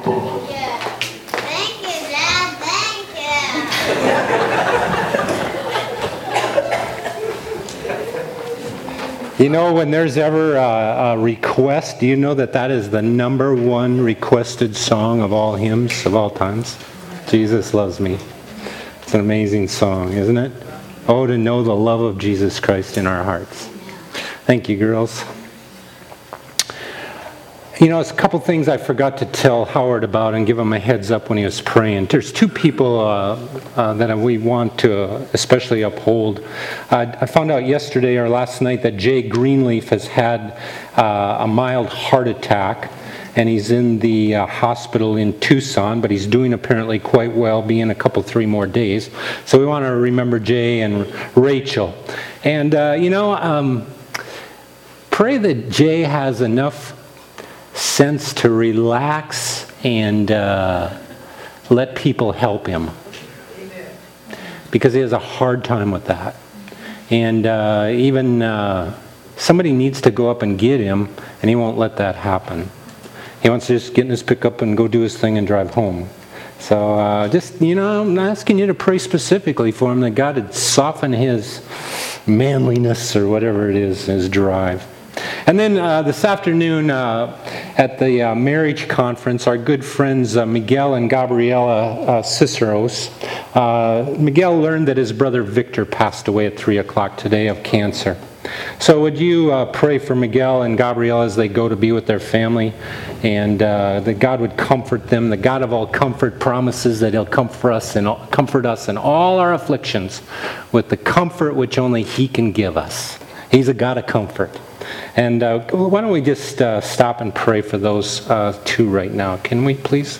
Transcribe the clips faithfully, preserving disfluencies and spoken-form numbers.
Yeah. Thank you, Dad. Thank You know, when there's ever a, a request, do you know that that is the number one requested song of all hymns of all times? Jesus Loves Me. It's an amazing song, isn't it? Oh, to know the love of Jesus Christ in our hearts. Thank you, girls. You know, it's a couple things I forgot to tell Howard about and give him a heads up when he was praying. There's two people uh, uh, that we want to especially uphold. Uh, I found out yesterday or last night that Jay Greenleaf has had uh, a mild heart attack, and he's in the uh, hospital in Tucson, but he's doing apparently quite well, being a couple, three more days. So we want to remember Jay and Rachel. And, uh, you know, um, pray that Jay has enough sense to relax and uh, let people help him, because he has a hard time with that. And uh, even uh, somebody needs to go up and get him, and he won't let that happen. He wants to just get in his pickup and go do his thing and drive home. So uh, just, you know, I'm asking you to pray specifically for him, that God would soften his manliness or whatever it is, his drive. And then uh, this afternoon uh, at the uh, marriage conference, our good friends uh, Miguel and Gabriela uh, Ciceros, uh, Miguel learned that his brother Victor passed away at three o'clock today of cancer. So would you uh, pray for Miguel and Gabriela as they go to be with their family, and uh, that God would comfort them. The God of all comfort promises that He'll comfort us and comfort us in all our afflictions with the comfort which only He can give us. He's a God of comfort. And uh, why don't we just uh, stop and pray for those uh, two right now? Can we, please?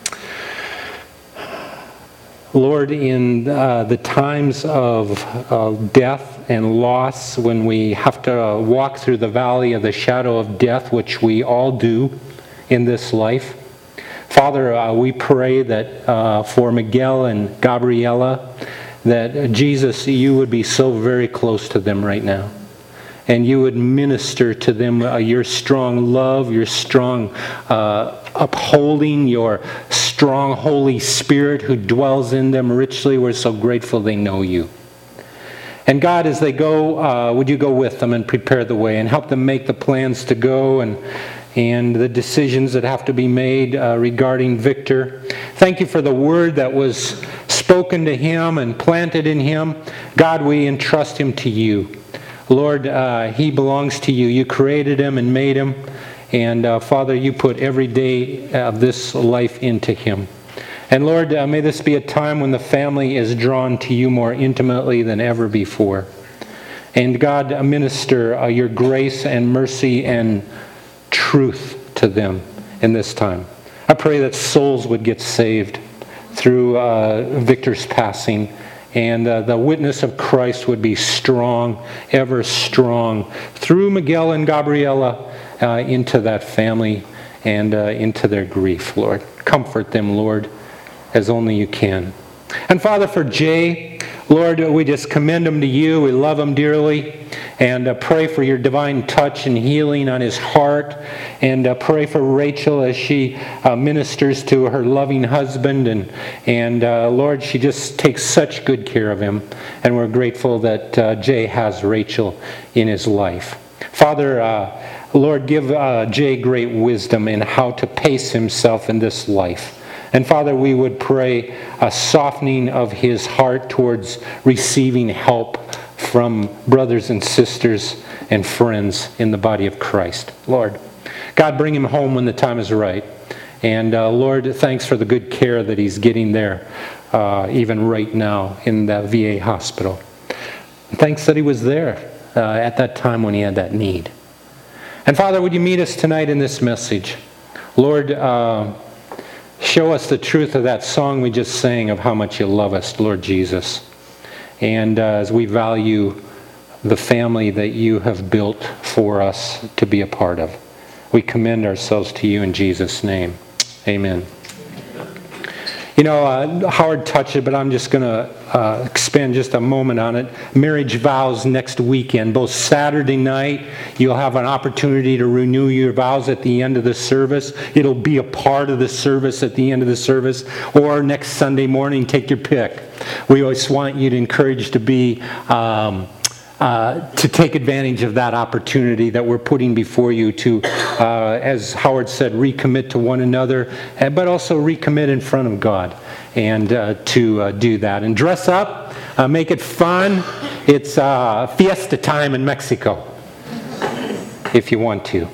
Lord, in uh, the times of uh, death and loss, when we have to uh, walk through the valley of the shadow of death, which we all do in this life, Father, uh, we pray that uh, for Miguel and Gabriela, that uh, Jesus, you would be so very close to them right now. And you would minister to them uh, your strong love, your strong uh, upholding, your strong Holy Spirit who dwells in them richly. We're so grateful they know you. And God, as they go, uh, would you go with them and prepare the way and help them make the plans to go and and the decisions that have to be made uh, regarding Victor. Thank you for the word that was spoken to him and planted in him. God, we entrust him to you. Lord, uh, he belongs to you. You created him and made him. And uh, Father, you put every day of this life into him. And Lord, uh, may this be a time when the family is drawn to you more intimately than ever before. And God, uh, minister uh, your grace and mercy and truth to them in this time. I pray that souls would get saved through uh, Victor's passing. And uh, the witness of Christ would be strong, ever strong, through Miguel and Gabriela uh, into that family and uh, into their grief, Lord. Comfort them, Lord, as only you can. And Father, for Jay, Lord, we just commend him to you. We love him dearly. And uh, pray for your divine touch and healing on his heart. And uh, pray for Rachel as she uh, ministers to her loving husband. And, and uh, Lord, she just takes such good care of him. And we're grateful that uh, Jay has Rachel in his life. Father, uh, Lord, give uh, Jay great wisdom in how to pace himself in this life. And Father, we would pray a softening of his heart towards receiving help from brothers and sisters and friends in the body of Christ. Lord, God, bring him home when the time is right. And uh, Lord, thanks for the good care that he's getting there, uh, even right now in the V A hospital. And thanks that he was there uh, at that time when he had that need. And Father, would you meet us tonight in this message? Lord, uh, show us the truth of that song we just sang of how much you love us, Lord Jesus. And uh, as we value the family that you have built for us to be a part of, we commend ourselves to you in Jesus' name. Amen. You know, uh, Howard touched it, but I'm just going to uh, expand just a moment on it. Marriage vows next weekend. Both Saturday night, you'll have an opportunity to renew your vows at the end of the service. It'll be a part of the service at the end of the service. Or next Sunday morning, take your pick. We always want you to encourage to be... Um, Uh, to take advantage of that opportunity that we're putting before you to, uh, as Howard said, recommit to one another, but also recommit in front of God, and uh, to uh, do that. And dress up, uh, make it fun. It's uh, fiesta time in Mexico, if you want to.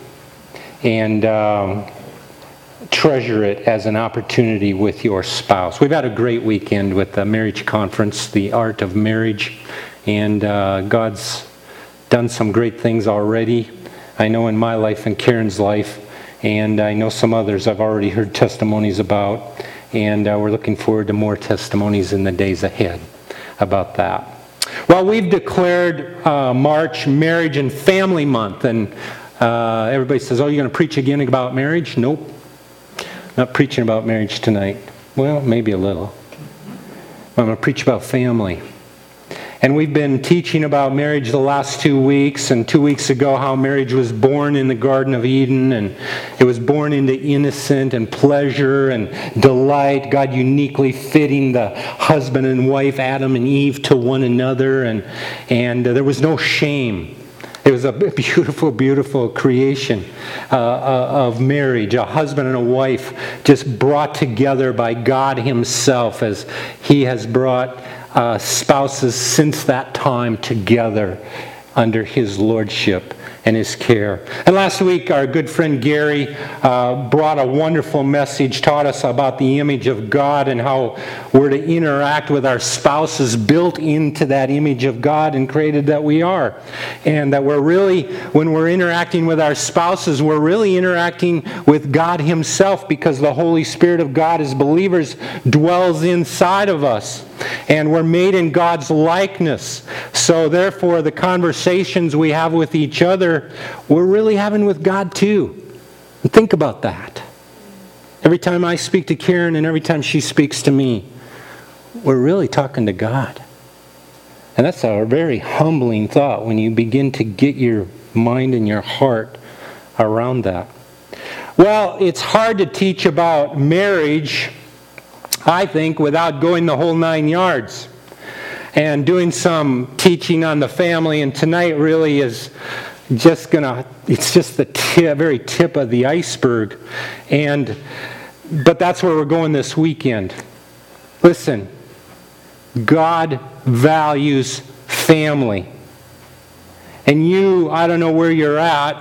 And um, treasure it as an opportunity with your spouse. We've had a great weekend with the marriage conference, The Art of Marriage. And uh, God's done some great things already. I know in my life and Karen's life, and I know some others I've already heard testimonies about. And uh, we're looking forward to more testimonies in the days ahead about that. Well, we've declared uh, March Marriage and Family Month. And uh, everybody says, oh, you're going to preach again about marriage? Nope. Not preaching about marriage tonight. Well, maybe a little. I'm going to preach about family. And we've been teaching about marriage the last two weeks, and two weeks ago how marriage was born in the Garden of Eden, and it was born into innocent and pleasure and delight, God uniquely fitting the husband and wife, Adam and Eve, to one another, and, and uh, there was no shame. It was a beautiful, beautiful creation uh, uh, of marriage, a husband and a wife just brought together by God Himself, as He has brought Uh, spouses since that time together under His lordship and His care. And last week, our good friend Gary uh, brought a wonderful message, taught us about the image of God and how we're to interact with our spouses built into that image of God and created that we are. And that we're really, when we're interacting with our spouses, we're really interacting with God Himself, because the Holy Spirit of God as believers dwells inside of us. And we're made in God's likeness. So therefore, the conversations we have with each other, we're really having with God too. And think about that. Every time I speak to Karen and every time she speaks to me, we're really talking to God. And that's a very humbling thought when you begin to get your mind and your heart around that. Well, it's hard to teach about marriage, I think, without going the whole nine yards and doing some teaching on the family. And tonight really is just gonna, it's just the tip, very tip of the iceberg. And, but that's where we're going this weekend. Listen, God values family. And you, I don't know where you're at,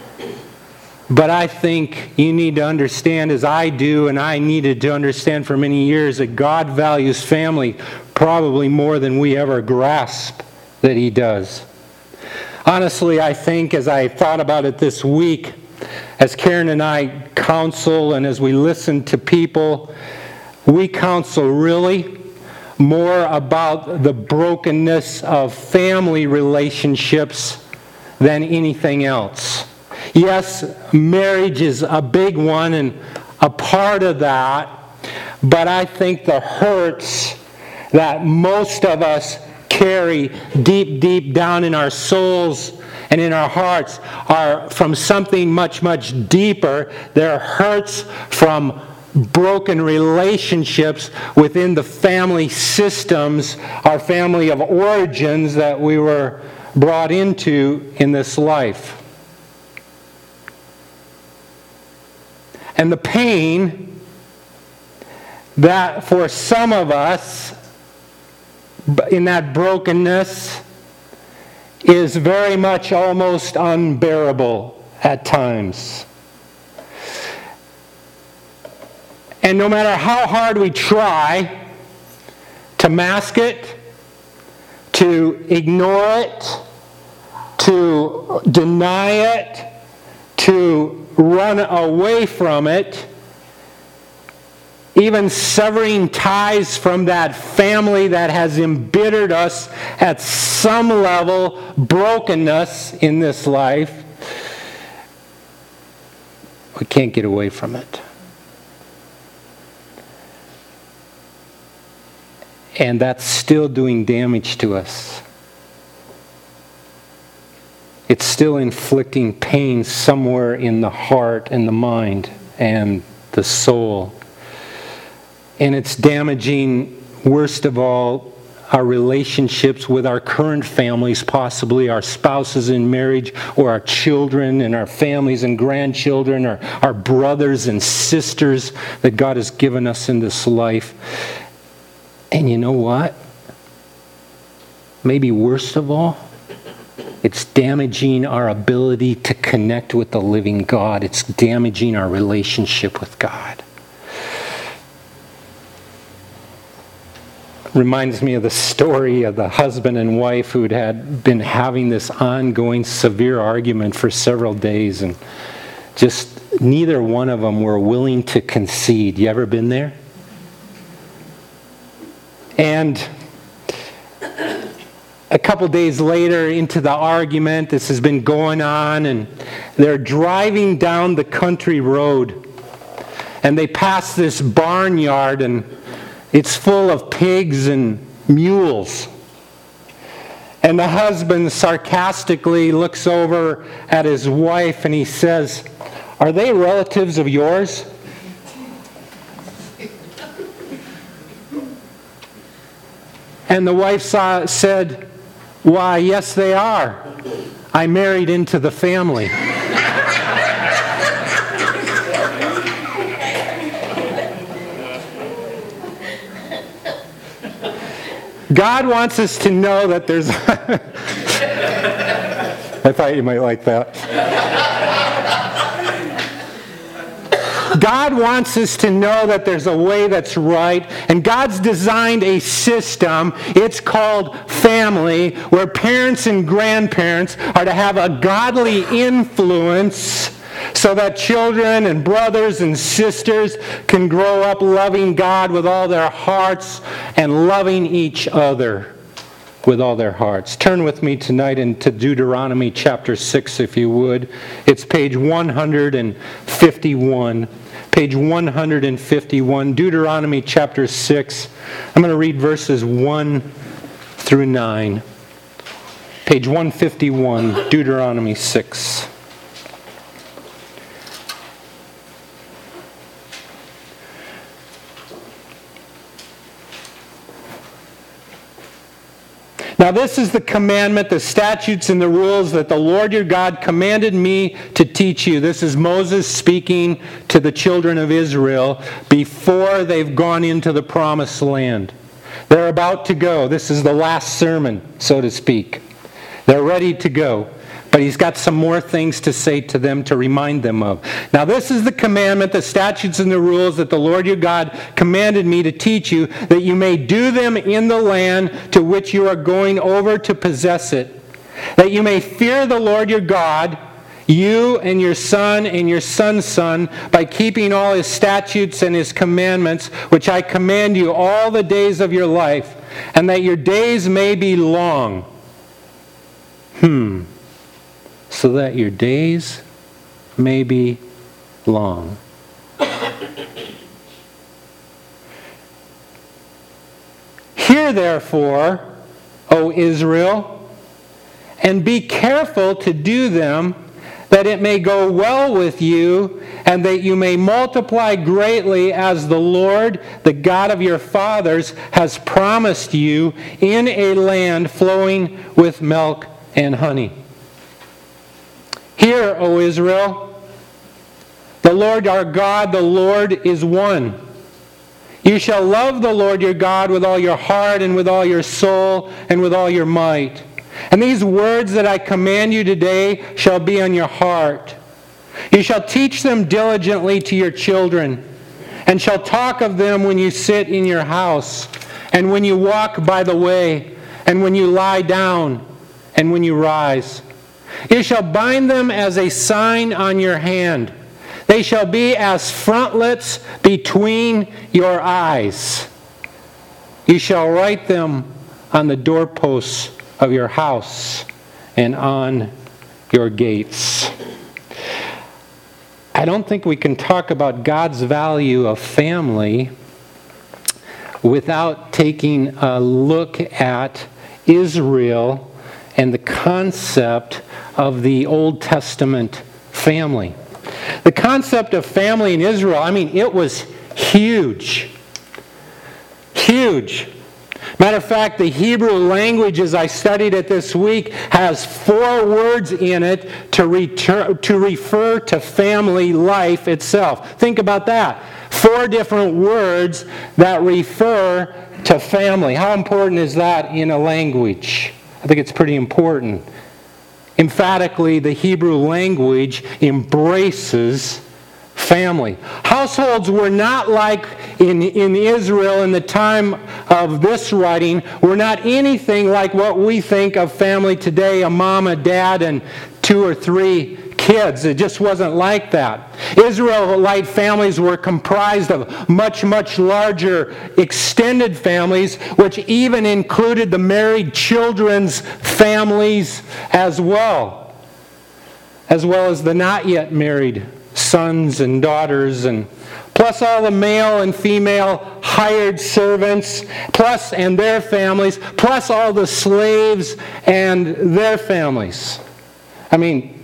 but I think you need to understand, as I do, and I needed to understand for many years, that God values family probably more than we ever grasp that He does. Honestly, I think as I thought about it this week, as Karen and I counsel and as we listen to people, we counsel really more about the brokenness of family relationships than anything else. Yes, marriage is a big one and a part of that, but I think the hurts that most of us carry deep, deep down in our souls and in our hearts are from something much, much deeper. They're hurts from broken relationships within the family systems, our family of origins that we were brought into in this life. And the pain that for some of us in that brokenness is very much almost unbearable at times. And no matter how hard we try to mask it, to ignore it, to deny it, to run away from it, even severing ties from that family that has embittered us at some level, brokenness in this life, we can't get away from it. And that's still doing damage to us. It's still inflicting pain somewhere in the heart and the mind and the soul. And it's damaging, worst of all, our relationships with our current families, possibly our spouses in marriage, or our children and our families and grandchildren, or our brothers and sisters that God has given us in this life. And you know what? Maybe worst of all, it's damaging our ability to connect with the living God. It's damaging our relationship with God. Reminds me of the story of the husband and wife who'd had been having this ongoing severe argument for several days, and just neither one of them were willing to concede. You ever been there? And a couple days later into the argument, this has been going on, and they're driving down the country road, and they pass this barnyard, and it's full of pigs and mules. And the husband sarcastically looks over at his wife and he says, "Are they relatives of yours?" And the wife saw, said, "Why, yes they are. I married into the family." God wants us to know that there's... I thought you might like that. God wants us to know that there's a way that's right, and God's designed a system. It's called family, where parents and grandparents are to have a godly influence so that children and brothers and sisters can grow up loving God with all their hearts and loving each other with all their hearts. Turn with me tonight into Deuteronomy chapter six, if you would. It's page one hundred fifty-one. Page one hundred fifty-one, Deuteronomy chapter six. I'm going to read verses one through nine. Page one fifty-one, Deuteronomy six. Now this is the commandment, the statutes and the rules that the Lord your God commanded me to teach you. This is Moses speaking to the children of Israel before they've gone into the promised land. They're about to go. This is the last sermon, so to speak. They're ready to go. But he's got some more things to say to them to remind them of. Now this is the commandment, the statutes and the rules that the Lord your God commanded me to teach you, that you may do them in the land to which you are going over to possess it. That you may fear the Lord your God, you and your son and your son's son, by keeping all his statutes and his commandments, which I command you all the days of your life, and that your days may be long. Hmm. So that your days may be long. Hear therefore, O Israel, and be careful to do them, that it may go well with you, and that you may multiply greatly, as the Lord, the God of your fathers, has promised you, in a land flowing with milk and honey. Hear, O Israel, the Lord our God, the Lord is one. You shall love the Lord your God with all your heart and with all your soul and with all your might. And these words that I command you today shall be on your heart. You shall teach them diligently to your children, and shall talk of them when you sit in your house, and when you walk by the way, and when you lie down, and when you rise. You shall bind them as a sign on your hand. They shall be as frontlets between your eyes. You shall write them on the doorposts of your house and on your gates. I don't think we can talk about God's value of family without taking a look at Israel and the concept of the Old Testament family. The concept of family in Israel, I mean, it was huge. Huge. Matter of fact, the Hebrew language, as I studied it this week, has four words in it to, retur- to refer to family life itself. Think about that. Four different words that refer to family. How important is that in a language? I think it's pretty important. Emphatically, the Hebrew language embraces family. Households were not like in, in Israel in the time of this writing, were not anything like what we think of family today, a mom, a dad, and two or three kids. It just wasn't like that. Israelite families were comprised of much, much larger extended families, which even included the married children's families as well, as well as the not yet married sons and daughters, and plus all the male and female hired servants, plus and their families, plus all the slaves and their families. I mean,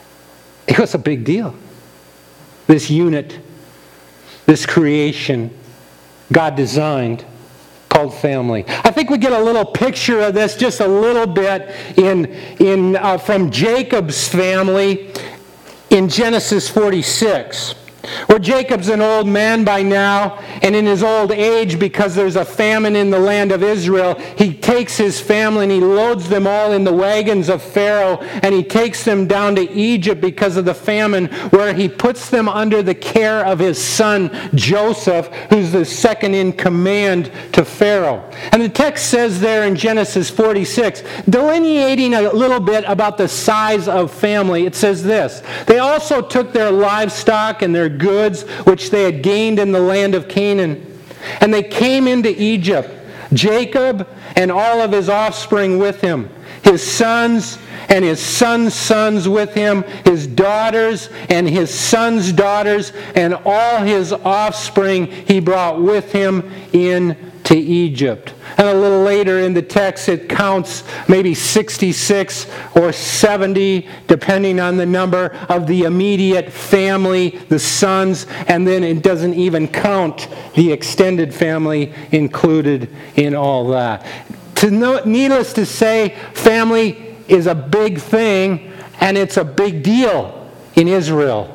it was a big deal. This unit, this creation God designed called family. I think we get a little picture of this just a little bit in, in uh, from Jacob's family in Genesis forty-six, where Jacob's an old man by now, and in his old age, because there's a famine in the land of Israel, he takes his family and he loads them all in the wagons of Pharaoh, and he takes them down to Egypt because of the famine, where he puts them under the care of his son Joseph, who's the second in command to Pharaoh. And the text says there in Genesis forty-six, delineating a little bit about the size of family, it says this: they also took their livestock and their goods which they had gained in the land of Canaan, and they came into Egypt, Jacob and all of his offspring with him, his sons and his sons' sons with him, his daughters and his sons' daughters, and all his offspring he brought with him into Egypt. And a little later in the text it counts maybe sixty-six or seventy, depending on the number of the immediate family, the sons, and then it doesn't even count the extended family included in all that. To know, needless to say, family is a big thing, and it's a big deal in Israel.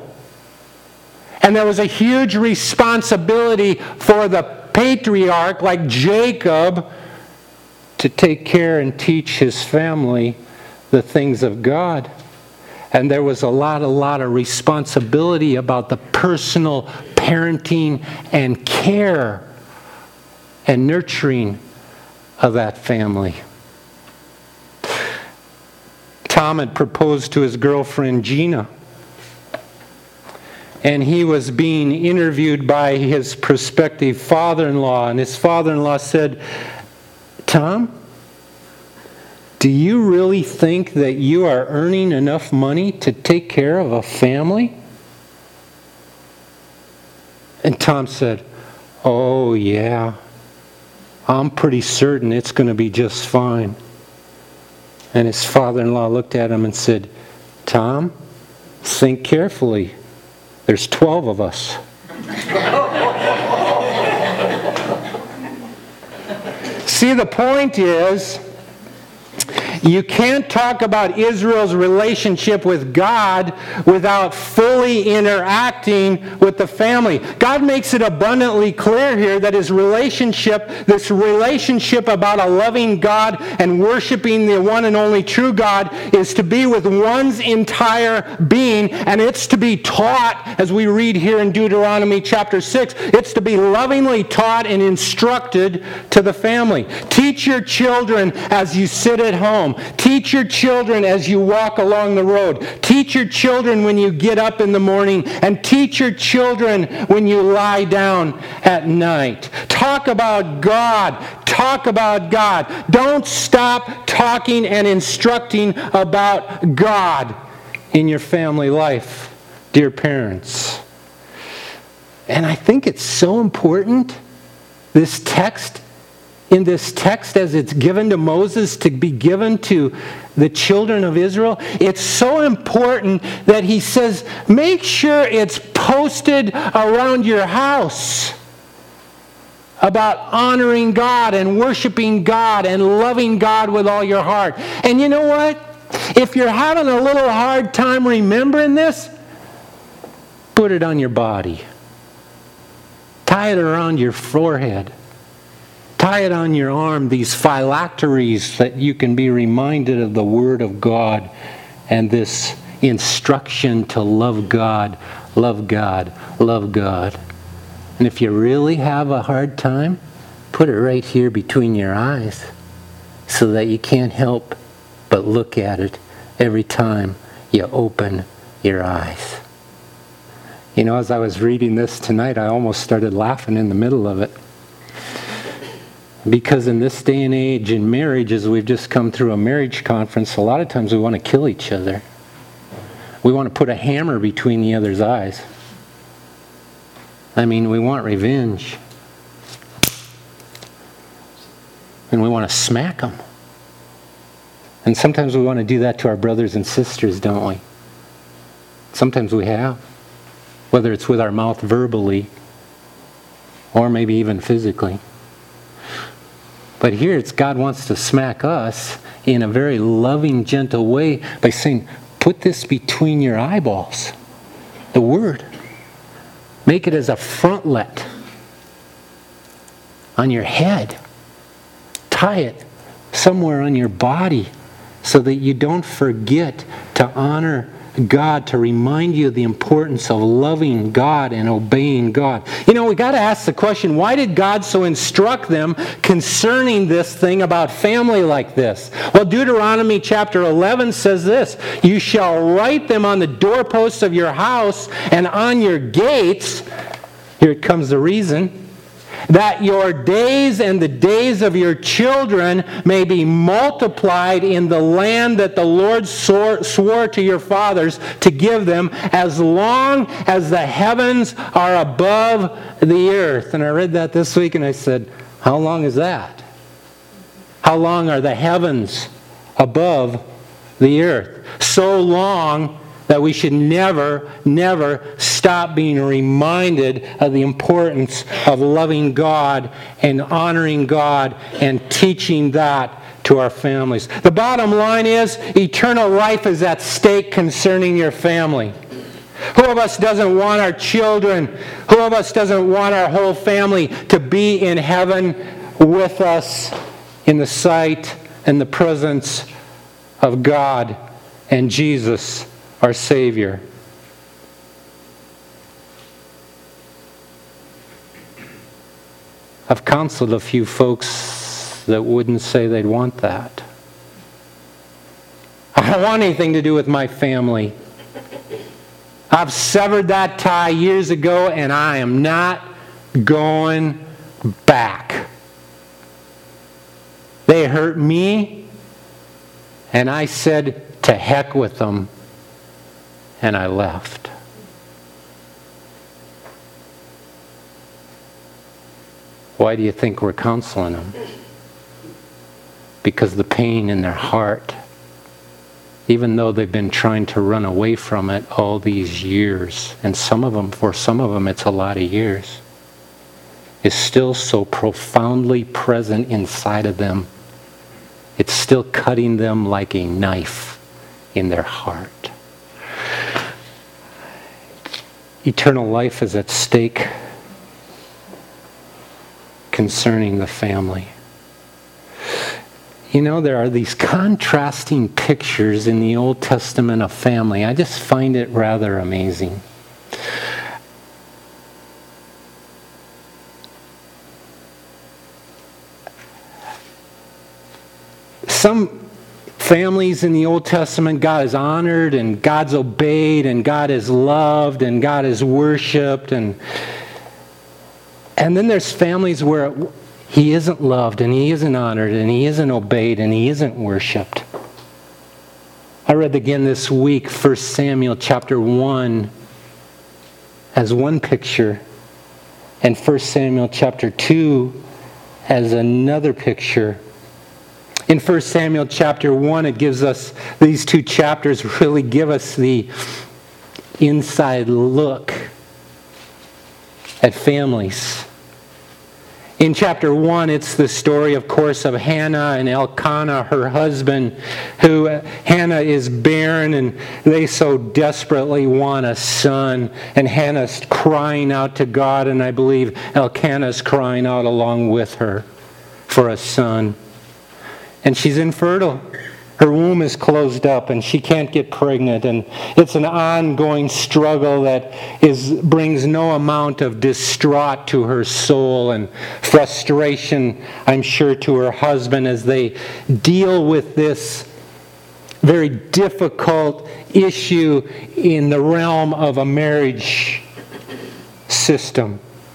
And there was a huge responsibility for the patriarch like Jacob to take care and teach his family the things of God. And there was a lot, a lot of responsibility about the personal parenting and care and nurturing of that family. Tom had proposed to his girlfriend Gina, and he was being interviewed by his prospective father-in-law, and his father-in-law said, "Tom, do you really think that you are earning enough money to take care of a family?" And Tom said, "Oh yeah, I'm pretty certain it's going to be just fine." And his father-in-law looked at him and said, "Tom, think carefully. There's twelve of us." See, the point is, you can't talk about Israel's relationship with God without fully interacting with the family. God makes it abundantly clear here that his relationship, this relationship about a loving God and worshiping the one and only true God, is to be with one's entire being, and it's to be taught, as we read here in Deuteronomy chapter six, it's to be lovingly taught and instructed to the family. Teach your children as you sit at home. Teach your children as you walk along the road. Teach your children when you get up in the morning, and teach your children when you lie down at night. Talk about God. Talk about God. Don't stop talking and instructing about God in your family life, dear parents. And I think it's so important this text, in this text as it's given to Moses to be given to the children of Israel, it's so important that he says, make sure it's posted around your house about honoring God and worshiping God and loving God with all your heart. And you know what? If you're having a little hard time remembering this, put it on your body. Tie it around your forehead. Tie it on your arm, these phylacteries, that you can be reminded of the Word of God and this instruction to love God, love God, love God. And if you really have a hard time, put it right here between your eyes so that you can't help but look at it every time you open your eyes. You know, as I was reading this tonight, I almost started laughing in the middle of it. Because in this day and age in marriage, as we've just come through a marriage conference, a lot of times we want to kill each other. We want to put a hammer between the other's eyes. I mean, we want revenge. And we want to smack them. And sometimes we want to do that to our brothers and sisters, don't we? Sometimes we have. Whether it's with our mouth verbally or maybe even physically. But here it's God wants to smack us in a very loving, gentle way by saying, put this between your eyeballs. The Word. Make it as a frontlet on your head. Tie it somewhere on your body so that you don't forget to honor God, to remind you of the importance of loving God and obeying God. You know, we got to ask the question, why did God so instruct them concerning this thing about family like this? Well, Deuteronomy chapter eleven says this, you shall write them on the doorposts of your house and on your gates. Here it comes the reason. That your days and the days of your children may be multiplied in the land that the Lord swore, swore to your fathers to give them, as long as the heavens are above the earth. And I read that this week and I said, how long is that? How long are the heavens above the earth? So long that we should never, never stop being reminded of the importance of loving God and honoring God and teaching that to our families. The bottom line is, eternal life is at stake concerning your family. Who of us doesn't want our children, who of us doesn't want our whole family to be in heaven with us in the sight and the presence of God and Jesus, our Savior? I've counseled a few folks that wouldn't say they'd want that. I don't want anything to do with my family. I've severed that tie years ago and I am not going back. They hurt me and I said, to heck with them. And I left. Why do you think we're counseling them? Because the pain in their heart, even though they've been trying to run away from it all these years, and some of them, for some of them it's a lot of years, is still so profoundly present inside of them. It's still cutting them like a knife in their heart. Eternal life is at stake concerning the family. You know, there are these contrasting pictures in the Old Testament of family. I just find it rather amazing. Some families in the Old Testament, God is honored and God's obeyed and God is loved and God is worshipped. And, and then there's families where He isn't loved and He isn't honored and He isn't obeyed and He isn't worshipped. I read again this week First Samuel chapter one as one picture. And First Samuel chapter two as another picture. In First Samuel chapter one, it gives us, these two chapters really give us the inside look at families. In chapter one, it's the story, of course, of Hannah and Elkanah, her husband, who Hannah is barren and they so desperately want a son. And Hannah's crying out to God, and I believe Elkanah's crying out along with her for a son. And she's infertile. Her womb is closed up and she can't get pregnant. And it's an ongoing struggle that is brings no amount of distraught to her soul and frustration, I'm sure, to her husband as they deal with this very difficult issue in the realm of a marriage system.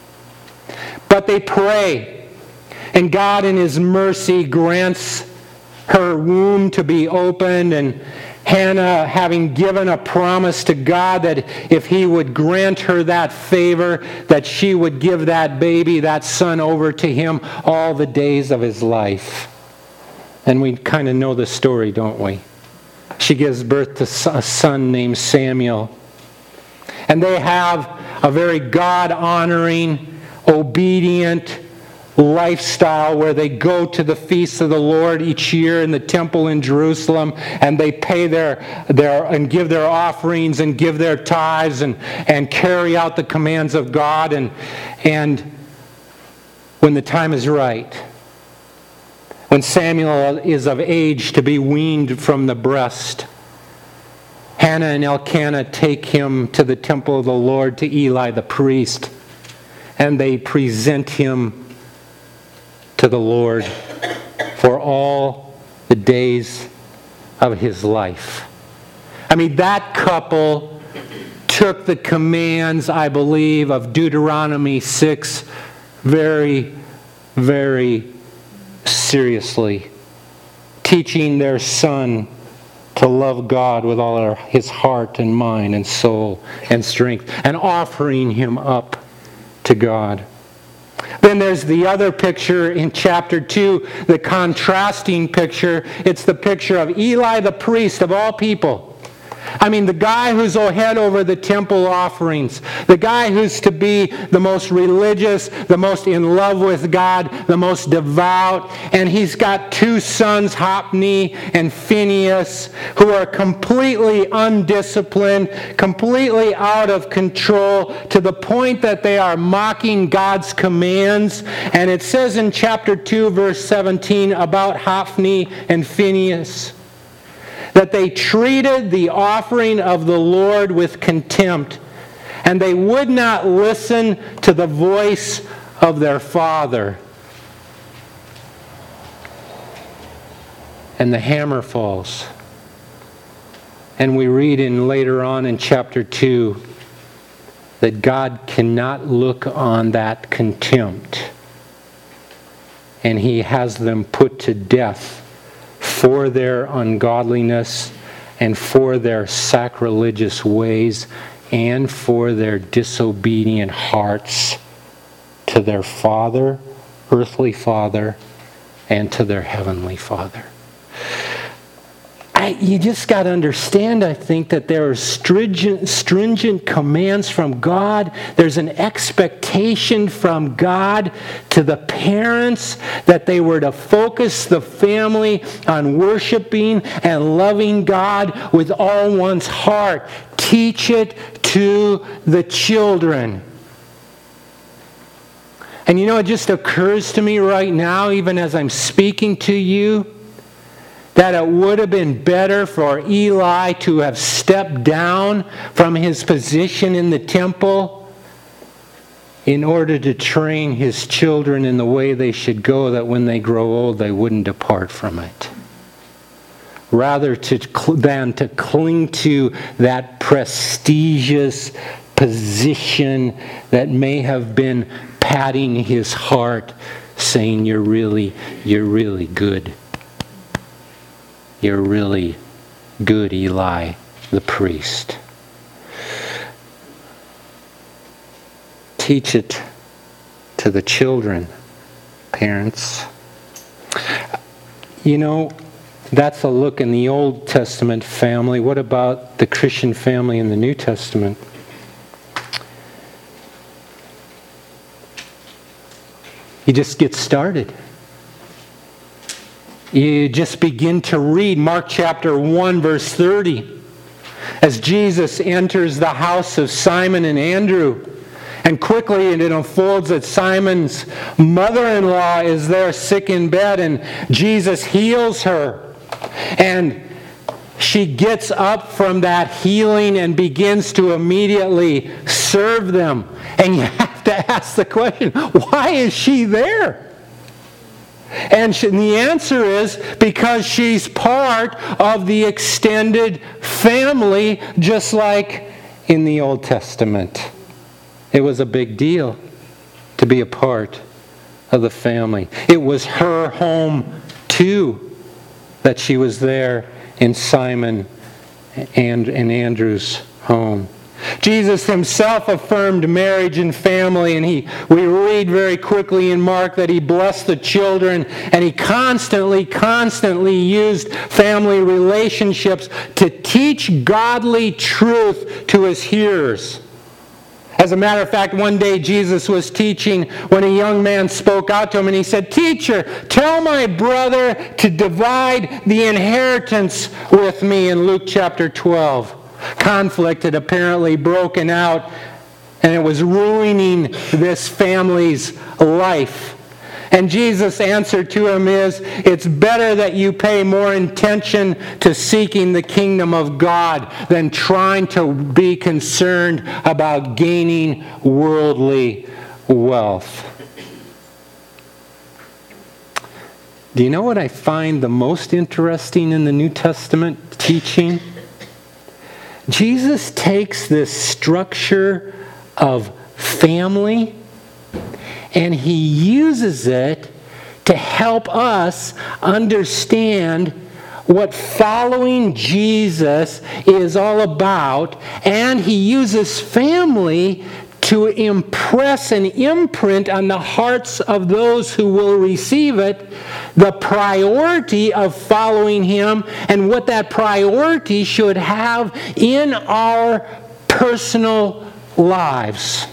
But they pray, and God in His mercy grants her womb to be opened, and Hannah, having given a promise to God that if He would grant her that favor, that she would give that baby, that son, over to Him all the days of his life. And we kind of know the story, don't we? She gives birth to a son named Samuel. And they have a very God-honoring, obedient lifestyle where they go to the feasts of the Lord each year in the temple in Jerusalem, and they pay their their and give their offerings and give their tithes and and carry out the commands of God. And and when the time is right, when Samuel is of age to be weaned from the breast, Hannah and Elkanah take him to the temple of the Lord, to Eli the priest, and they present him to the Lord for all the days of his life. I mean, that couple took the commands, I believe, of Deuteronomy six very, very seriously, teaching their son to love God with all his heart and mind and soul and strength, and offering him up to God. Then there's the other picture in chapter two, the contrasting picture. It's the picture of Eli the priest, of all people. I mean, the guy who's head over the temple offerings, the guy who's to be the most religious, the most in love with God, the most devout, and he's got two sons, Hophni and Phinehas, who are completely undisciplined, completely out of control, to the point that they are mocking God's commands. And it says in chapter two, verse seventeen, about Hophni and Phinehas, that they treated the offering of the Lord with contempt, and they would not listen to the voice of their father. And the hammer falls. And we read in later on in chapter two that God cannot look on that contempt, and He has them put to death for their ungodliness and for their sacrilegious ways and for their disobedient hearts to their father, earthly father, and to their heavenly Father. I, you just got to understand, I think, that there are stringent, stringent commands from God. There's an expectation from God to the parents that they were to focus the family on worshiping and loving God with all one's heart. Teach it to the children. And you know, it just occurs to me right now, even as I'm speaking to you, that it would have been better for Eli to have stepped down from his position in the temple in order to train his children in the way they should go, that when they grow old they wouldn't depart from it. Rather to, than to cling to that prestigious position that may have been patting his heart, saying, you're really, you're really good. You're really good, Eli, the priest. Teach it to the children. Parents. You know, that's a look in the Old Testament family. What about the Christian family in the New Testament? You just get started. You just begin to read Mark chapter one, verse thirty. As Jesus enters the house of Simon and Andrew, and quickly it unfolds that Simon's mother-in-law is there sick in bed, and Jesus heals her. And she gets up from that healing and begins to immediately serve them. And you have to ask the question, why is she there? And she, the answer is because she's part of the extended family, just like in the Old Testament. It was a big deal to be a part of the family. It was her home, too, that she was there in Simon and, and Andrew's home. Jesus himself affirmed marriage and family, and he we read very quickly in Mark that he blessed the children, and he constantly, constantly used family relationships to teach godly truth to his hearers. As a matter of fact, one day Jesus was teaching when a young man spoke out to him and he said, "Teacher, tell my brother to divide the inheritance with me," in Luke chapter twelve. Conflict had apparently broken out, and it was ruining this family's life. And Jesus' answer to him is, it's better that you pay more attention to seeking the kingdom of God than trying to be concerned about gaining worldly wealth. Do you know what I find the most interesting in the New Testament teaching? Jesus takes this structure of family and he uses it to help us understand what following Jesus is all about, and he uses family to impress an imprint on the hearts of those who will receive it, the priority of following him and what that priority should have in our personal lives.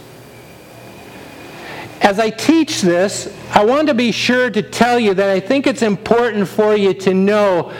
As I teach this, I want to be sure to tell you that I think it's important for you to know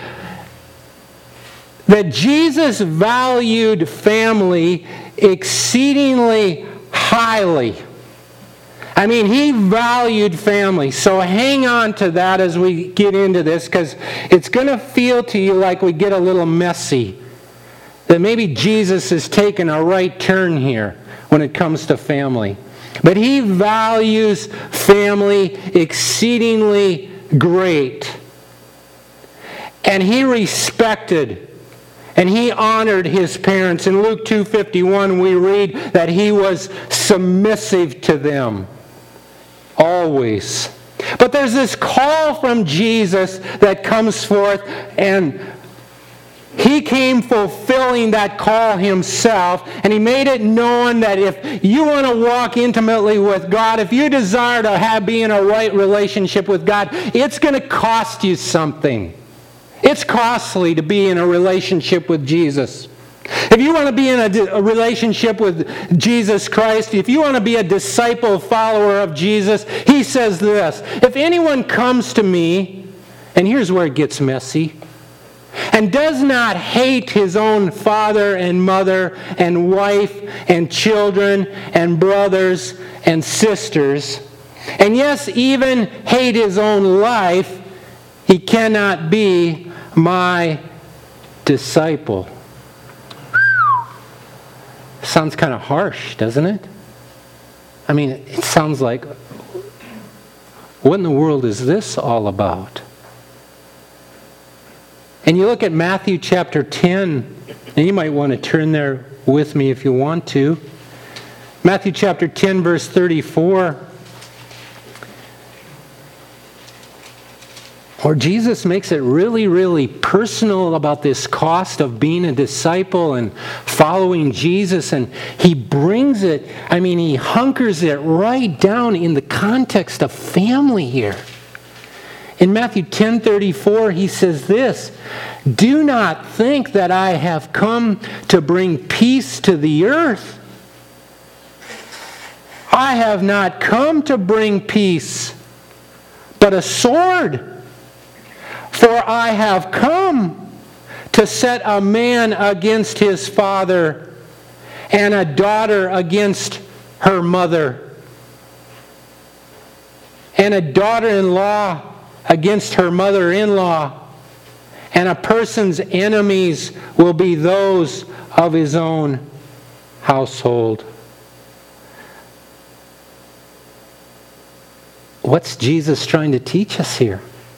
that Jesus valued family exceedingly highly. I mean, he valued family. So hang on to that as we get into this, because it's going to feel to you like we get a little messy. That maybe Jesus is taking a right turn here when it comes to family. But he values family exceedingly great. And he respected and he honored his parents. In Luke two fifty-one, we read that he was submissive to them. Always. But there's this call from Jesus that comes forth, and he came fulfilling that call himself, and he made it known that if you want to walk intimately with God, if you desire to have be in a right relationship with God, it's going to cost you something. It's costly to be in a relationship with Jesus. If you want to be in a, a relationship with Jesus Christ, if you want to be a disciple follower of Jesus, he says this, if anyone comes to me, and here's where it gets messy, and does not hate his own father and mother and wife and children and brothers and sisters, and yes, even hate his own life, he cannot be my disciple. Sounds kind of harsh, doesn't it? I mean, it sounds like, what in the world is this all about? And you look at Matthew chapter ten, and you might want to turn there with me if you want to. Matthew chapter ten, verse thirty-four. Or Jesus makes it really, really personal about this cost of being a disciple and following Jesus. And he brings it, I mean, he hunkers it right down in the context of family here. In Matthew ten thirty-four, he says this, "Do not think that I have come to bring peace to the earth. I have not come to bring peace, but a sword. For I have come to set a man against his father, and a daughter against her mother, and a daughter-in-law against her mother-in-law, and a person's enemies will be those of his own household." What's Jesus trying to teach us here?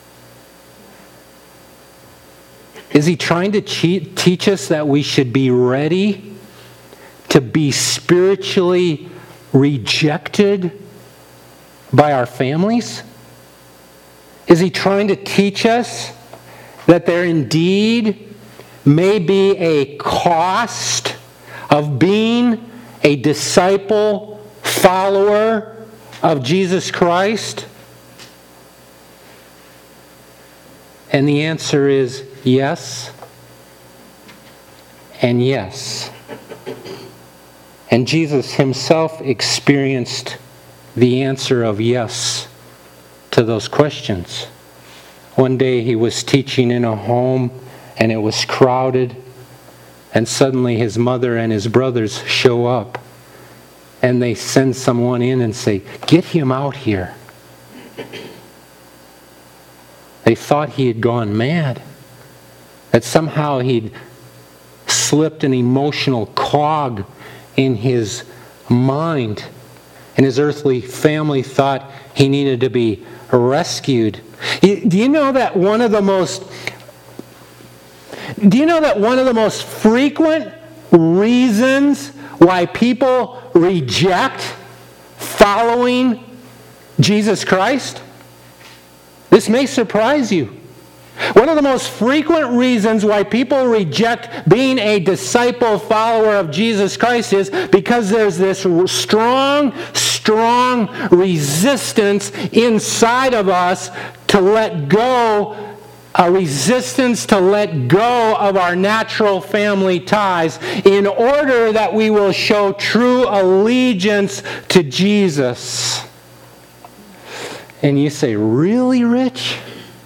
Is he trying to teach us that we should be ready to be spiritually rejected by our families? Is he trying to teach us that there indeed may be a cost of being a disciple, follower of Jesus Christ? And the answer is yes and yes. And Jesus himself experienced the answer of yes to those questions. One day he was teaching in a home and it was crowded, and suddenly his mother and his brothers show up and they send someone in and say, "Get him out here." They thought he had gone mad, that somehow he'd slipped an emotional clog in his mind, and his earthly family thought he needed to be rescued. Do you know that one of the most do you know that one of the most frequent reasons why people reject following Jesus Christ? This may surprise you. One of the most frequent reasons why people reject being a disciple follower of Jesus Christ is because there's this strong, strong resistance inside of us to let go, a resistance to let go of our natural family ties in order that we will show true allegiance to Jesus. And you say, "Really, Rich?"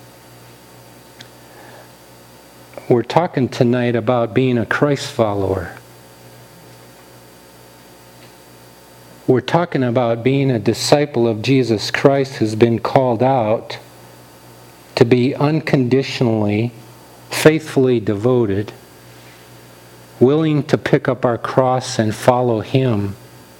We're talking tonight about being a Christ follower. We're talking about being a disciple of Jesus Christ who's been called out to be unconditionally, faithfully devoted, willing to pick up our cross and follow Him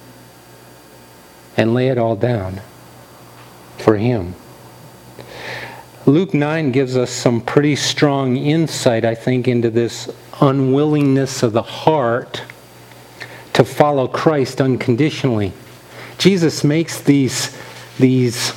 and lay it all down for Him. Luke nine gives us some pretty strong insight, I think, into this unwillingness of the heart to follow Christ unconditionally. Jesus makes these, these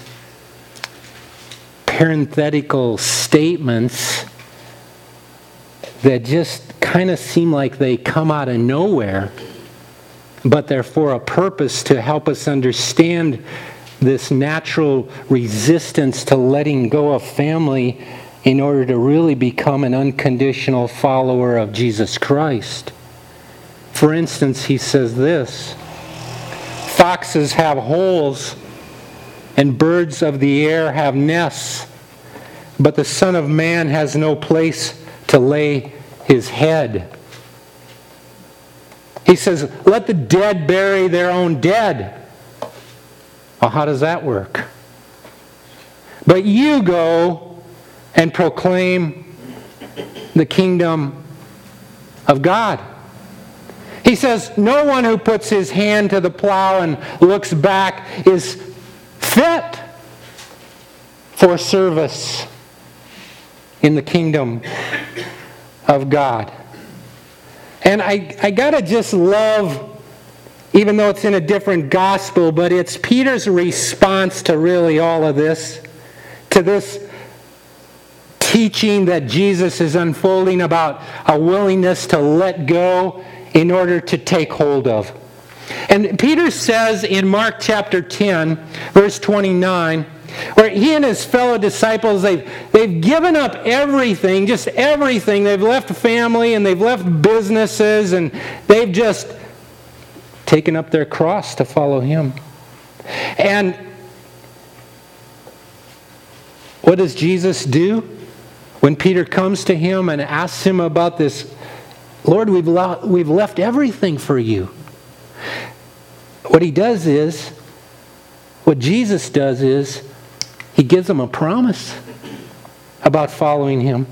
parenthetical statements that just kind of seem like they come out of nowhere, but they're for a purpose to help us understand this natural resistance to letting go of family in order to really become an unconditional follower of Jesus Christ. For instance, he says this, "Foxes have holes and birds of the air have nests, but the Son of Man has no place to lay his head." He says, "Let the dead bury their own dead." Well, how does that work? "But you go and proclaim the kingdom of God." He says, "No one who puts his hand to the plow and looks back is fit for service in the kingdom of God." And I, I gotta just love, even though it's in a different gospel, but it's Peter's response to really all of this, to this teaching that Jesus is unfolding about a willingness to let go in order to take hold of. And Peter says in Mark chapter ten, verse twenty-nine, where he and his fellow disciples, they've, they've given up everything, just everything. They've left family and they've left businesses and they've just taken up their cross to follow him. And what does Jesus do when Peter comes to him and asks him about this? Lord, we've, lo- we've left everything for you. What he does is, what Jesus does is, he gives them a promise about following him.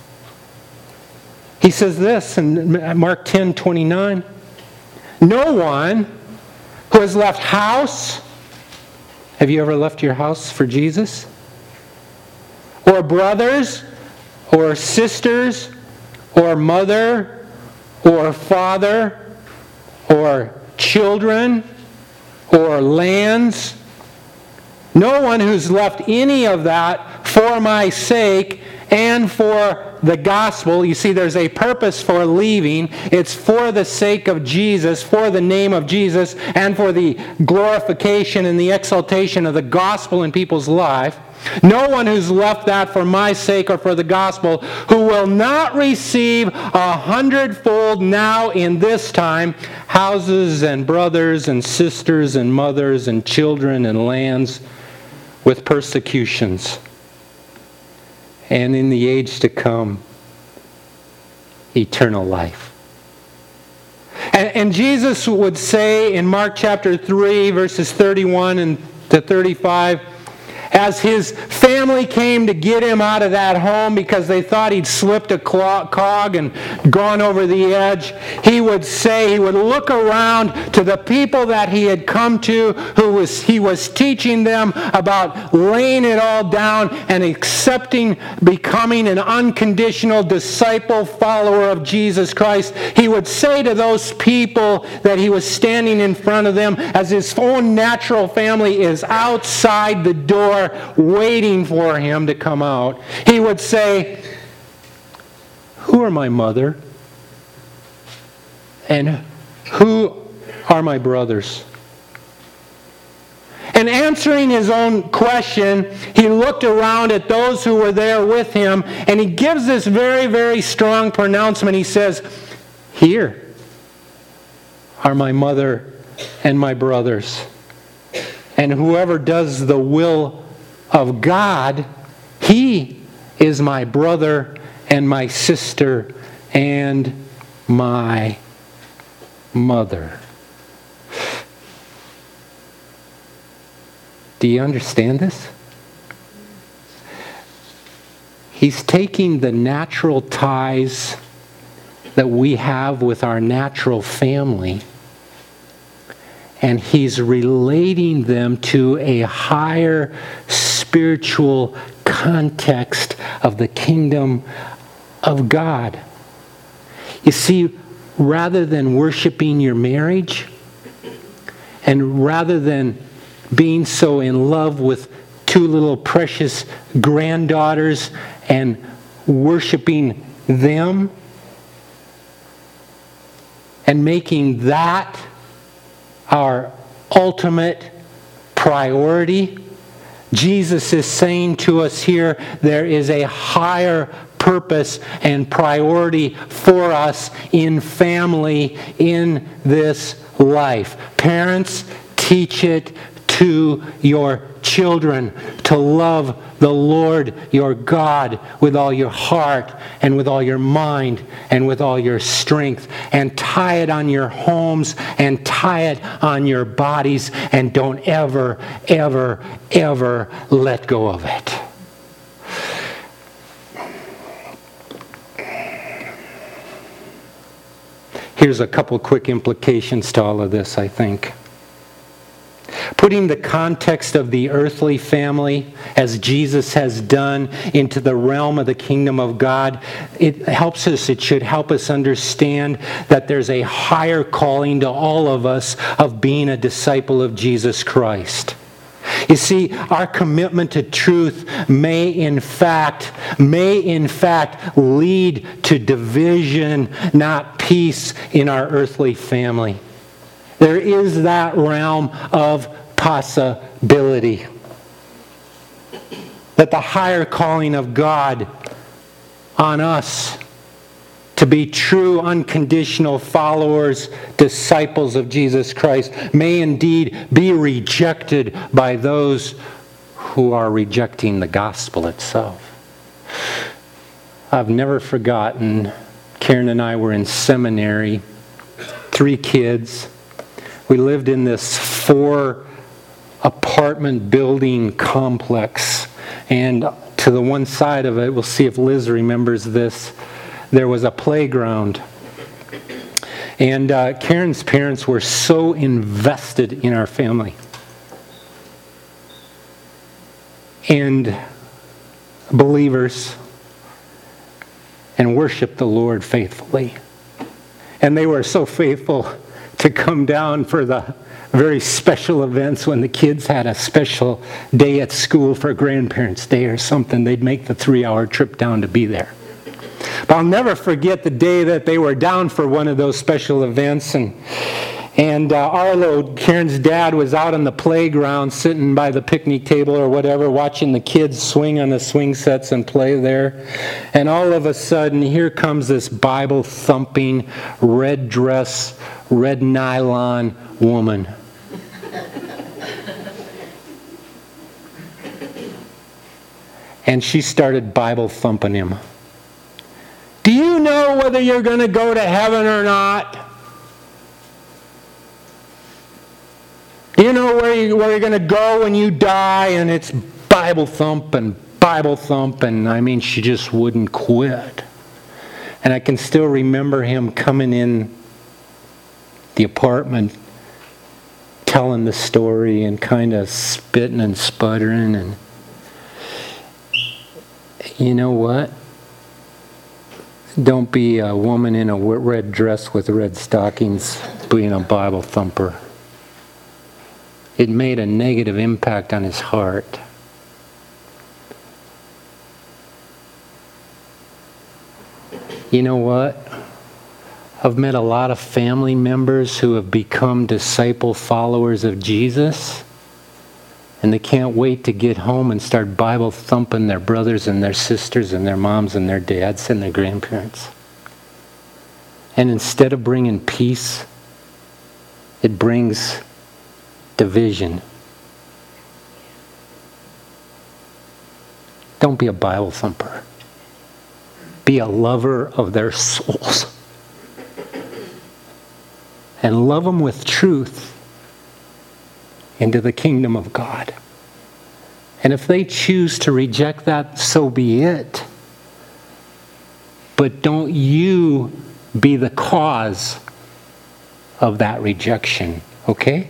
He says this in Mark ten twenty-nine, no one who has left house, have you ever left your house for Jesus? Or brothers, or sisters, or mother, or father, or children, or lands. No one who's left any of that for my sake and for the gospel. You see, there's a purpose for leaving. It's for the sake of Jesus, for the name of Jesus, and for the glorification and the exaltation of the gospel in people's life. No one who's left that for my sake or for the gospel, who will not receive a hundredfold now in this time, houses and brothers and sisters and mothers and children and lands with persecutions. And in the age to come, eternal life. And, and Jesus would say in Mark chapter three, verses thirty-one and to thirty-five, as his family came to get him out of that home because they thought he'd slipped a cog and gone over the edge, he would say, he would look around to the people that he had come to, who was he was teaching them about laying it all down and accepting, becoming an unconditional disciple, follower of Jesus Christ. He would say to those people that he was standing in front of them, as his own natural family is outside the door waiting for him to come out, he would say, who are my mother? And who are my brothers? And answering his own question, he looked around at those who were there with him, and he gives this very, very strong pronouncement. He says, here are my mother and my brothers. And whoever does the will of God, he is my brother and my sister and my mother. Do you understand this? He's taking the natural ties that we have with our natural family, and he's relating them to a higher spiritual context of the kingdom of God. You see, rather than worshiping your marriage, and rather than being so in love with two little precious granddaughters and worshiping them, and making that our ultimate priority, Jesus is saying to us here, there is a higher purpose and priority for us in family in this life. Parents, teach it to your children to love the Lord your God with all your heart and with all your mind and with all your strength, and tie it on your homes and tie it on your bodies, and don't ever, ever, ever let go of it. Here's a couple quick implications to all of this, I think. Putting the context of the earthly family, as Jesus has done, into the realm of the kingdom of God, it helps us, it should help us understand that there's a higher calling to all of us of being a disciple of Jesus Christ. You see, our commitment to truth may in fact, may in fact lead to division, not peace in our earthly family. There is that realm of possibility. That the higher calling of God on us to be true, unconditional followers, disciples of Jesus Christ, may indeed be rejected by those who are rejecting the gospel itself. I've never forgotten, Karen and I were in seminary, three kids. We lived in this four apartment building complex. And to the one side of it, we'll see if Liz remembers this, there was a playground. And uh, Karen's parents were so invested in our family. And believers, and worshiped the Lord faithfully. And they were so faithful to come down for the very special events when the kids had a special day at school for Grandparents' Day or something. They'd make the three-hour trip down to be there. But I'll never forget the day that they were down for one of those special events. And and uh, Arlo, Karen's dad, was out on the playground sitting by the picnic table or whatever, watching the kids swing on the swing sets and play there. And all of a sudden, here comes this Bible-thumping, red dress, red nylon woman. And she started Bible thumping him. Do you know whether you're going to go to heaven or not? Do you know where, you, where you're going to go when you die? And it's Bible thump and Bible thump. And I mean, she just wouldn't quit. And I can still remember him coming in the apartment, telling the story and kind of spitting and sputtering. And you know what? Don't be a woman in a red dress with red stockings being a Bible thumper. It made a negative impact on his heart. You know what? I've met a lot of family members who have become disciple followers of Jesus, and they can't wait to get home and start Bible thumping their brothers and their sisters and their moms and their dads and their grandparents. And instead of bringing peace, it brings division. Don't be a Bible thumper. Be a lover of their souls. And love them with truth into the kingdom of God. And if they choose to reject that, so be it. But don't you be the cause of that rejection, okay?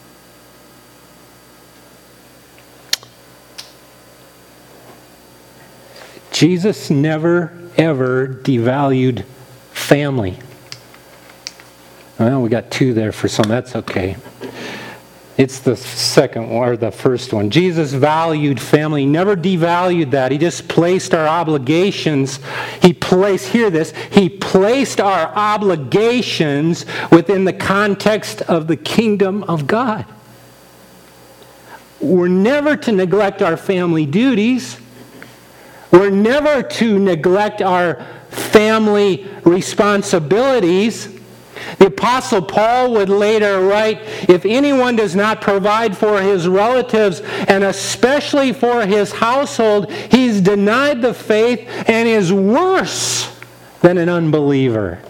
Jesus never, ever devalued family. Well, we got two there for some. That's okay. It's the second one, or the first one. Jesus valued family. He never devalued that. He just placed our obligations. He placed, hear this, He placed our obligations within the context of the kingdom of God. We're never to neglect our family duties. We're never to neglect our family responsibilities. The Apostle Paul would later write, if anyone does not provide for his relatives, and especially for his household, he's denied the faith and is worse than an unbeliever.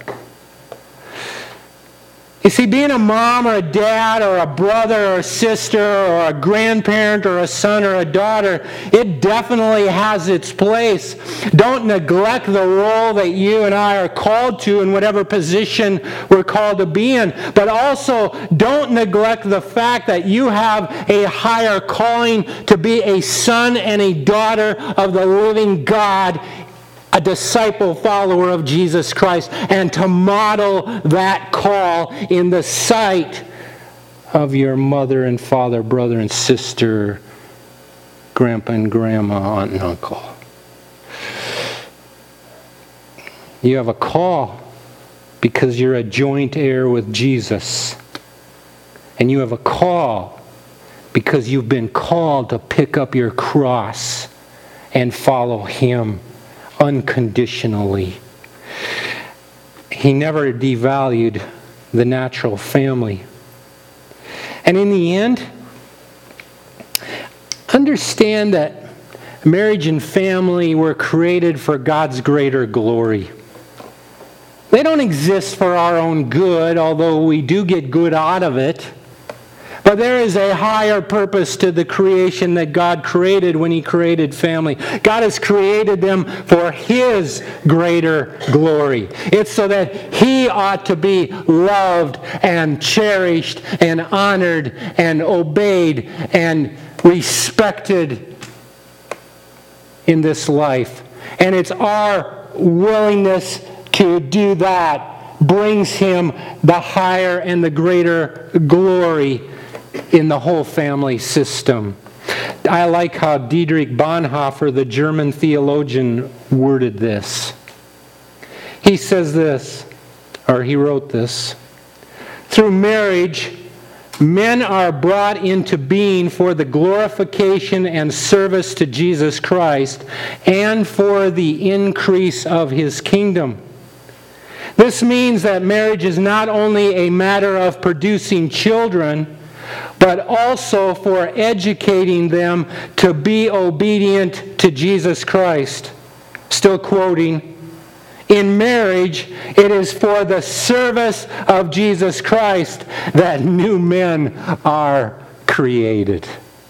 You see, being a mom or a dad or a brother or a sister or a grandparent or a son or a daughter, it definitely has its place. Don't neglect the role that you and I are called to in whatever position we're called to be in. But also, don't neglect the fact that you have a higher calling to be a son and a daughter of the living God, a disciple follower of Jesus Christ, and to model that call in the sight of your mother and father, brother and sister, grandpa and grandma, aunt and uncle. You have a call because you're a joint heir with Jesus. And you have a call because you've been called to pick up your cross and follow Him unconditionally. He never devalued the natural family. And in the end, understand that marriage and family were created for God's greater glory. They don't exist for our own good, although we do get good out of it. But there is a higher purpose to the creation that God created when He created family. God has created them for His greater glory. It's so that He ought to be loved and cherished and honored and obeyed and respected in this life. And it's our willingness to do that brings Him the higher and the greater glory in the whole family system. I like how Dietrich Bonhoeffer, the German theologian, worded this. He says this, or he wrote this: through marriage, men are brought into being for the glorification and service to Jesus Christ and for the increase of His kingdom. This means that marriage is not only a matter of producing children, but also for educating them to be obedient to Jesus Christ. Still quoting, in marriage, it is for the service of Jesus Christ that new men are created.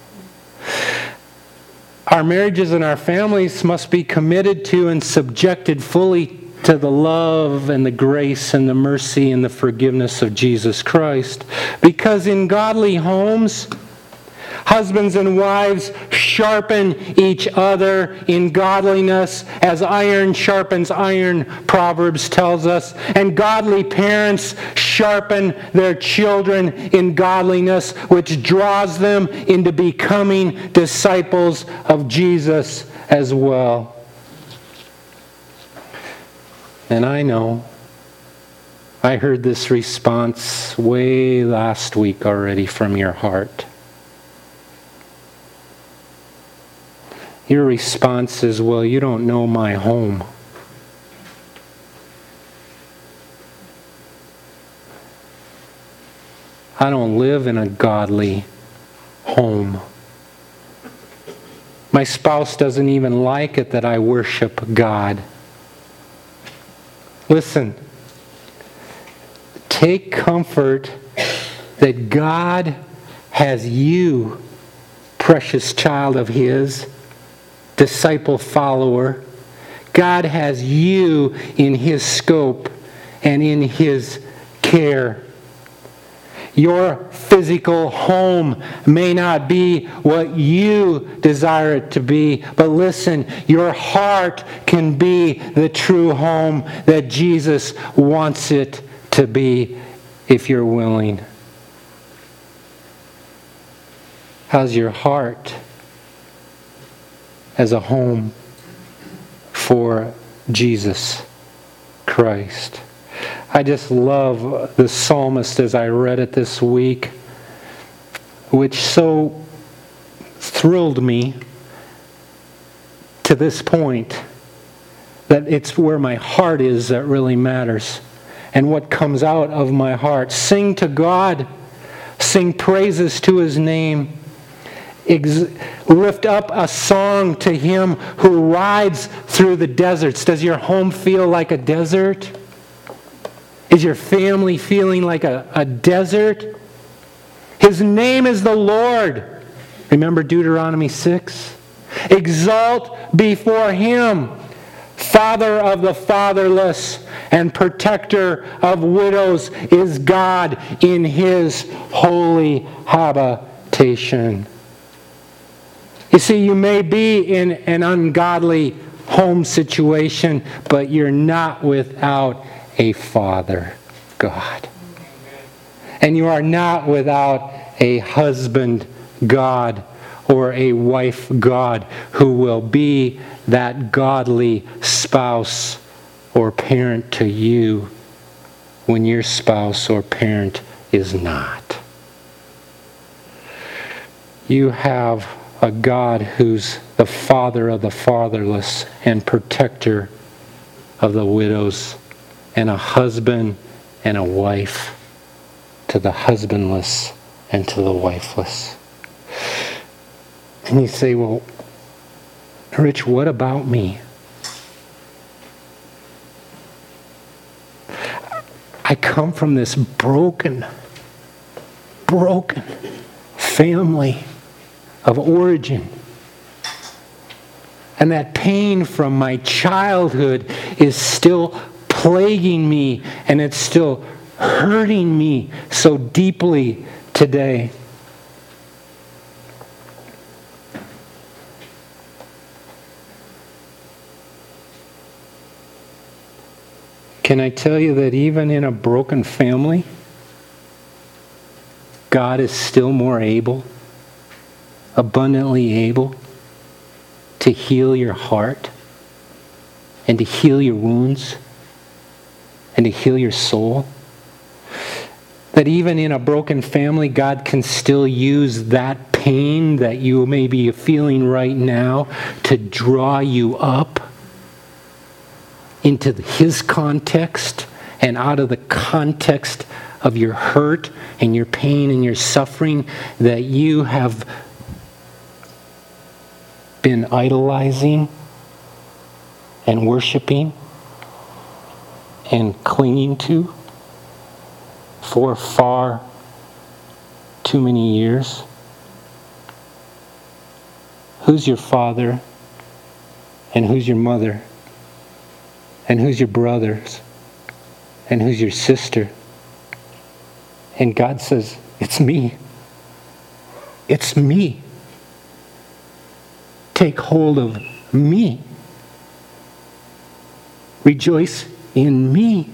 Our marriages and our families must be committed to and subjected fully to the love and the grace and the mercy and the forgiveness of Jesus Christ. Because in godly homes, husbands and wives sharpen each other in godliness as iron sharpens iron, Proverbs tells us. And godly parents sharpen their children in godliness, which draws them into becoming disciples of Jesus as well. And I know, I heard this response way last week already from your heart. Your response is, well, you don't know my home. I don't live in a godly home. My spouse doesn't even like it that I worship God. Listen, take comfort that God has you, precious child of His, disciple follower. God has you in His scope and in His care. Your physical home may not be what you desire it to be, but listen, your heart can be the true home that Jesus wants it to be if you're willing. How's your heart as a home for Jesus Christ? I just love the psalmist as I read it this week, which so thrilled me to this point that it's where my heart is that really matters and what comes out of my heart. Sing to God, sing praises to His name. Ex- lift up a song to Him who rides through the deserts. Does your home feel like a desert? Is your family feeling like a, a desert? His name is the Lord. Remember Deuteronomy six? Exalt before Him, Father of the fatherless and protector of widows is God in His holy habitation. You see, you may be in an ungodly home situation, but you're not without a Father, God. And you are not without a husband, God, or a wife God who will be that godly spouse or parent to you when your spouse or parent is not. You have a God who's the father of the fatherless and protector of the widows, and a husband and a wife to the husbandless and to the wifeless. And you say, well, Rich, what about me? I come from this broken, broken family of origin. And that pain from my childhood is still plaguing me, and it's still hurting me so deeply today. Can I tell you that even in a broken family, God is still more able, abundantly able, to heal your heart and to heal your wounds and to heal your soul? That even in a broken family, God can still use that pain that you may be feeling right now to draw you up into His context and out of the context of your hurt and your pain and your suffering that you have been idolizing and worshiping and clinging to for far too many years. Who's your father? And who's your mother? And who's your brothers? And who's your sister? And God says, it's me. It's me. Take hold of me. Rejoice in me.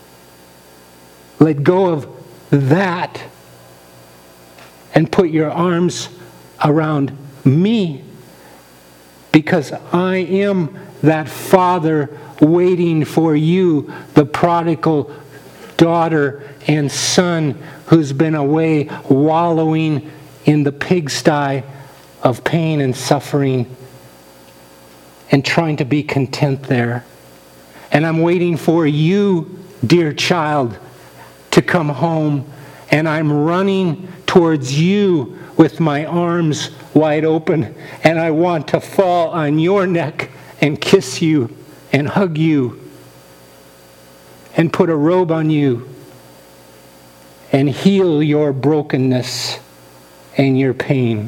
Let go of that and put your arms around me, because I am that Father waiting for you, the prodigal daughter and son who's been away wallowing in the pigsty of pain and suffering and trying to be content there. And I'm waiting for you, dear child, to come home, and I'm running towards you with my arms wide open, and I want to fall on your neck and kiss you and hug you and put a robe on you and heal your brokenness and your pain.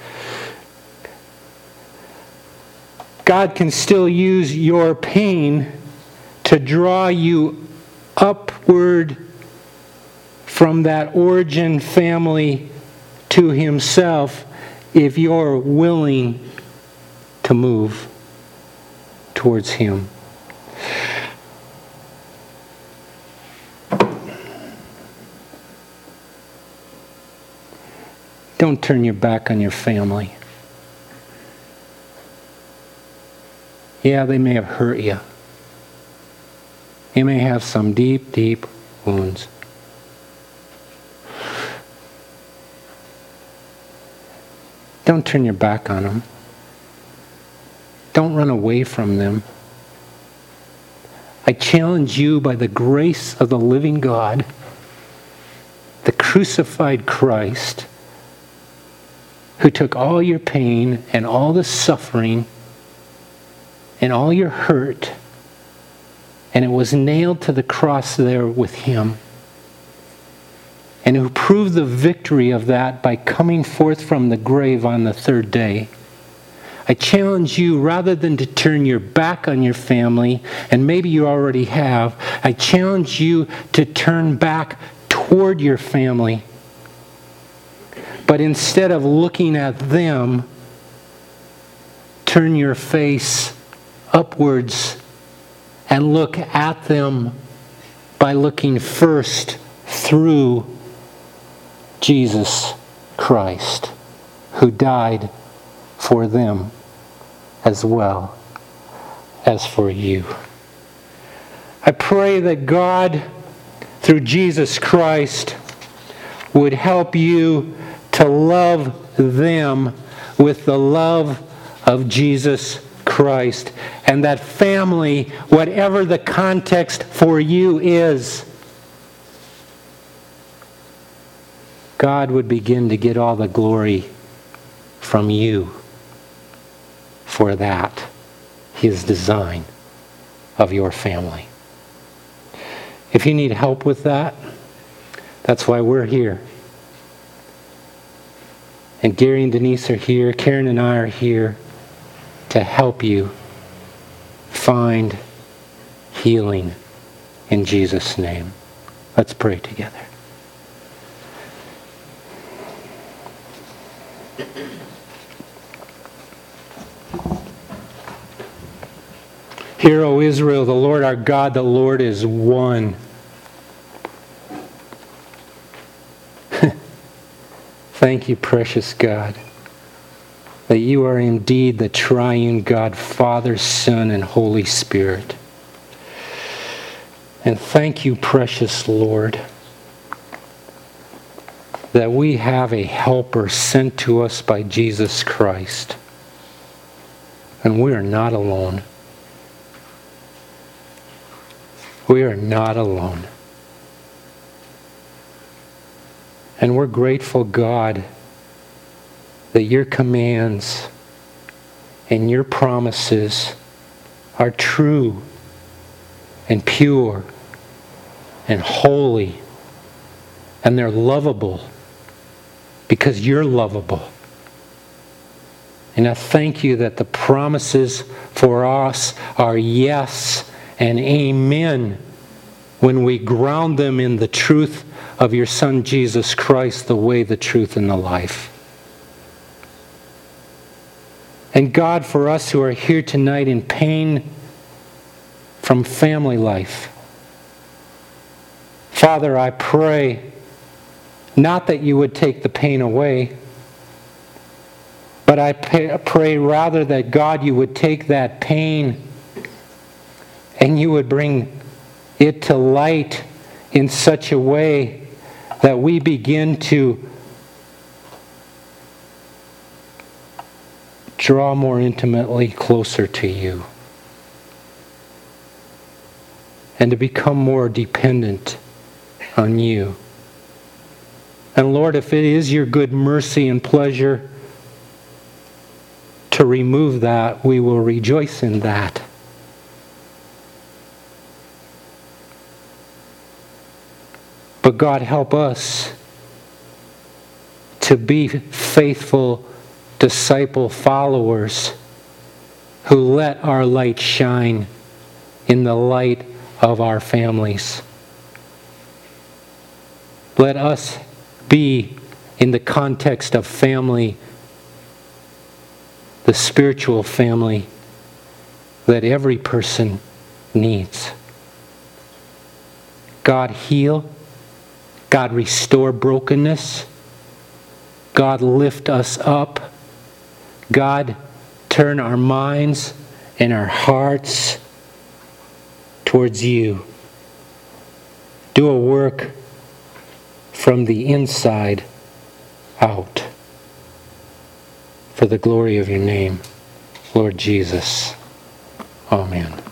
God can still use your pain to draw you upward from that origin family to Himself if you're willing to move towards Him. Don't turn your back on your family. Yeah, they may have hurt you. You may have some deep, deep wounds. Don't turn your back on them. Don't run away from them. I challenge you by the grace of the living God, the crucified Christ, who took all your pain and all the suffering and all your hurt, and it was nailed to the cross there with Him, and who proved the victory of that by coming forth from the grave on the third day. I challenge you, rather than to turn your back on your family, and maybe you already have, I challenge you to turn back toward your family. But instead of looking at them, turn your face upwards and look at them by looking first through Jesus Christ, who died for them as well as for you. I pray that God, through Jesus Christ, would help you to love them with the love of Jesus Christ. And that family, whatever the context for you is, God would begin to get all the glory from you for that, His design of your family. If you need help with that, that's why we're here. And Gary and Denise are here, Karen and I are here to help you find healing in Jesus' name. Let's pray together. Hear, O Israel, the Lord our God, the Lord is one. Thank you, precious God, that you are indeed the triune God, Father, Son, and Holy Spirit. And thank you, precious Lord, that we have a helper sent to us by Jesus Christ. And we are not alone. We are not alone. And we're grateful, God, that your commands and your promises are true and pure and holy, and they're lovable because you're lovable. And I thank you that the promises for us are yes and amen when we ground them in the truth of your Son Jesus Christ, the way, the truth, and the life. And God, for us who are here tonight in pain from family life, Father, I pray not that you would take the pain away, but I pray rather that, God, you would take that pain and you would bring it to light in such a way that we begin to draw more intimately closer to you and to become more dependent on you. And Lord, if it is your good mercy and pleasure to remove that, we will rejoice in that. But God, help us to be faithful disciple followers who let our light shine in the light of our families. Let us be, in the context of family, the spiritual family that every person needs. God, heal. God, restore brokenness. God, lift us up. God, turn our minds and our hearts towards you. Do a work from the inside out for the glory of your name, Lord Jesus. Amen.